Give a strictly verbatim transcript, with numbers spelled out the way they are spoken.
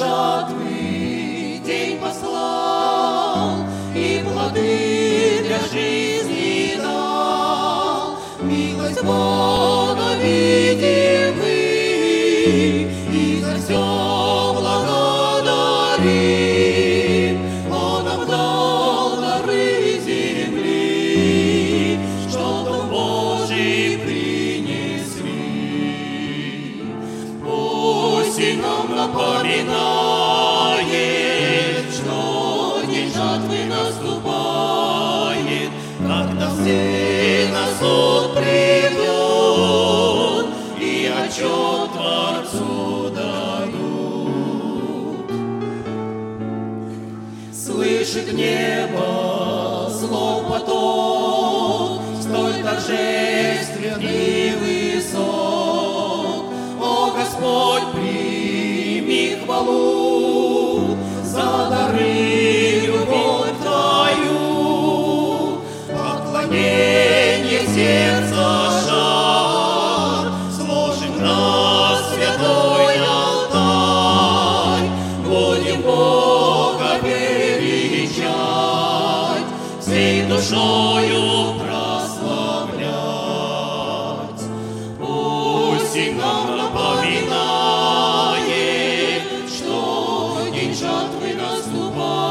жатвы день послал, и плоды для жизни дал. Милость Бога видим мы, и за все благодарим. Он нам дал дары земли, что Дом Божий принесли. Осень нам напоминает, что день жатвы наступает, когда все на суд придут и отчет Творцу дадут. Слышит небо слов поток, столь торжественный высок. О, Господь, прими хвалу за дары любовь Твою, поклонение сердца жар, сложим на святой алтарь, будем Бога величать, всей душою прославлять. Осень нам напоминает, что день жатвы наступает.